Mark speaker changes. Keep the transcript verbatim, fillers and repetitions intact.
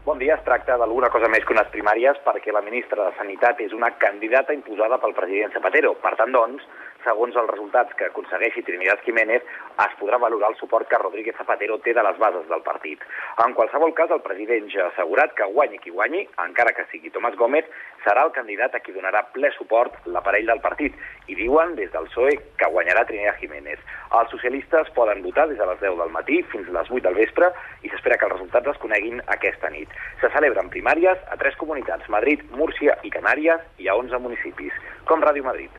Speaker 1: Bon dia. Es tracta d'alguna cosa més que unes primàries perquè la ministra de Sanitat és una candidata imposada pel president Zapatero. Per tant, doncs, segons els resultats que aconsegueixi Trinidad Jiménez, es podrà valorar el suport que Rodríguez Zapatero té de les bases del partit. En qualsevol cas, el president ja ha assegurat que guanyi qui guanyi, encara que sigui Tomás Gómez, serà el candidat a qui donarà ple suport l'aparell del partit. I diuen des del P S O E que guanyarà Trinidad Jiménez. Els socialistes poden votar des de les deu del matí fins a les vuit del vespre i s'espera que els resultats es coneguin aquesta nit. Se celebren primàries a tres comunitats, Madrid, Múrcia i Canàries, i a onze municipis, com Ràdio Madrid.